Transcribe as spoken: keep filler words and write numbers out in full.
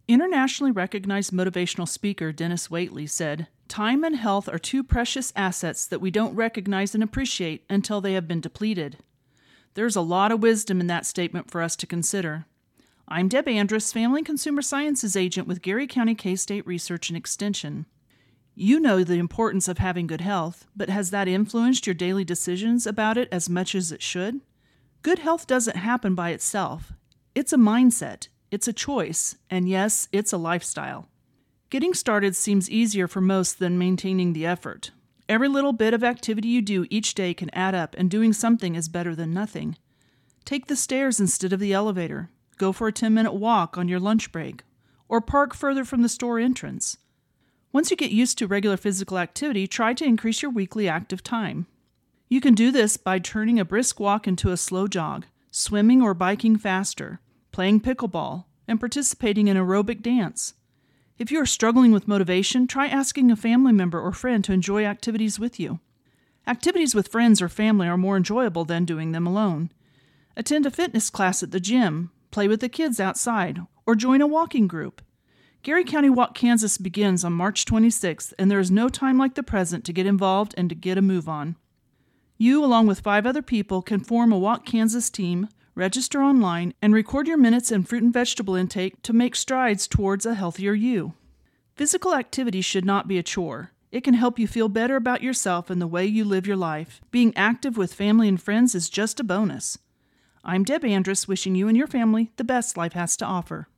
Internationally recognized motivational speaker Dennis Waitley said, "Time and health are two precious assets that we don't recognize and appreciate until they have been depleted." There's a lot of wisdom in that statement for us to consider. I'm Deb Andrus, Family and Consumer Sciences Agent with Geary County K-State Research and Extension. You know the importance of having good health, but has that influenced your daily decisions about it as much as it should? Good health doesn't happen by itself. It's a mindset, it's a choice, and yes, it's a lifestyle. Getting started seems easier for most than maintaining the effort. Every little bit of activity you do each day can add up, and doing something is better than nothing. Take the stairs instead of the elevator. Go for a ten-minute walk on your lunch break, or park further from the store entrance. Once you get used to regular physical activity, try to increase your weekly active time. You can do this by turning a brisk walk into a slow jog, swimming or biking faster, playing pickleball, and participating in aerobic dance. If you are struggling with motivation, try asking a family member or friend to enjoy activities with you. Activities with friends or family are more enjoyable than doing them alone. Attend a fitness class at the gym, play with the kids outside, or join a walking group. Geary County Walk Kansas begins on March twenty-sixth, and there is no time like the present to get involved and to get a move on. You, along with five other people, can form a Walk Kansas team, register online, and record your minutes and fruit and vegetable intake to make strides towards a healthier you. Physical activity should not be a chore. It can help you feel better about yourself and the way you live your life. Being active with family and friends is just a bonus. I'm Deb Andrus, wishing you and your family the best life has to offer.